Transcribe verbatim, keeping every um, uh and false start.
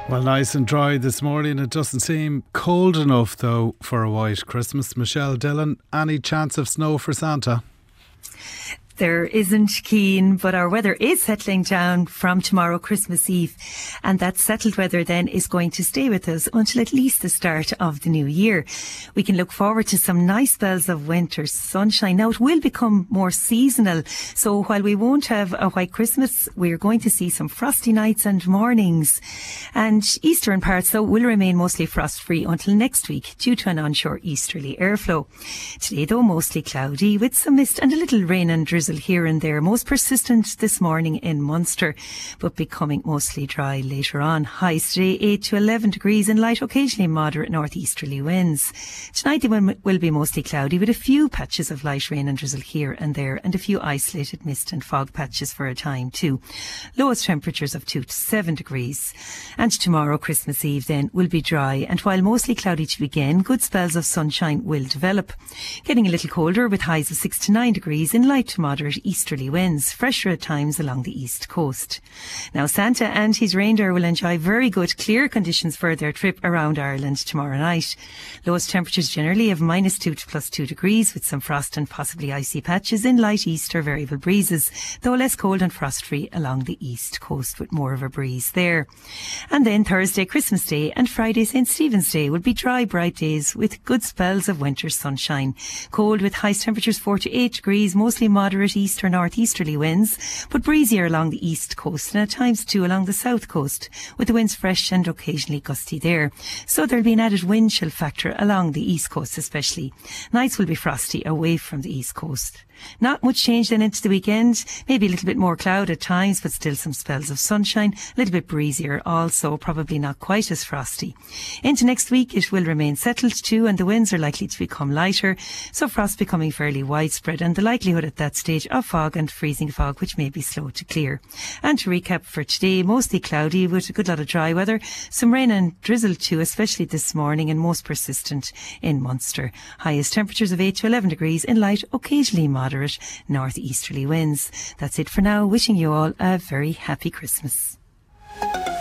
Well, nice and dry this morning. It doesn't seem cold enough, though, for a white Christmas. Michelle Dillon, any chance of snow for Santa? There isn't, Keen, but our weather is settling down from tomorrow, Christmas Eve. And that settled weather then is going to stay with us until at least the start of the new year. We can look forward to some nice spells of winter sunshine. Now, it will become more seasonal. So while we won't have a white Christmas, we're going to see some frosty nights and mornings. And eastern parts, though, will remain mostly frost-free until next week due to an onshore easterly airflow. Today, though, mostly cloudy with some mist and a little rain and drizzle here and there, most persistent this morning in Munster, but becoming mostly dry later on. Highs today eight to eleven degrees and light, occasionally moderate northeasterly winds. Tonight they will, will be mostly cloudy with a few patches of light rain and drizzle here and there, and a few isolated mist and fog patches for a time too. Lowest temperatures of two to seven degrees. And tomorrow, Christmas Eve, then will be dry, and while mostly cloudy to begin, good spells of sunshine will develop. Getting a little colder with highs of six to nine degrees in light to moderate easterly winds, fresher at times along the east coast. Now, Santa and his reindeer will enjoy very good clear conditions for their trip around Ireland tomorrow night. Lowest temperatures generally of minus two to plus two degrees with some frost and possibly icy patches in light east or variable breezes, though less cold and frost-free along the east coast with more of a breeze there. And then Thursday, Christmas Day, and Friday, Saint Stephen's Day will be dry, bright days with good spells of winter sunshine. Cold with highest temperatures four to eight degrees, mostly moderate east or northeasterly winds, but breezier along the east coast and at times too along the south coast, with the winds fresh and occasionally gusty there. So there'll be an added wind chill factor along the east coast especially. Nights will be frosty away from the east coast. Not much change then into the weekend. Maybe a little bit more cloud at times, but still some spells of sunshine. A little bit breezier also, probably not quite as frosty. Into next week it will remain settled too, and the winds are likely to become lighter, so frost becoming fairly widespread, and the likelihood at that stage of fog and freezing fog, which may be slow to clear. And to recap for today, mostly cloudy with a good lot of dry weather. Some rain and drizzle too, especially this morning, and most persistent in Munster. Highest temperatures of eight to eleven degrees in light, occasionally moderate moderate northeasterly winds. That's it for now. Wishing you all a very happy Christmas.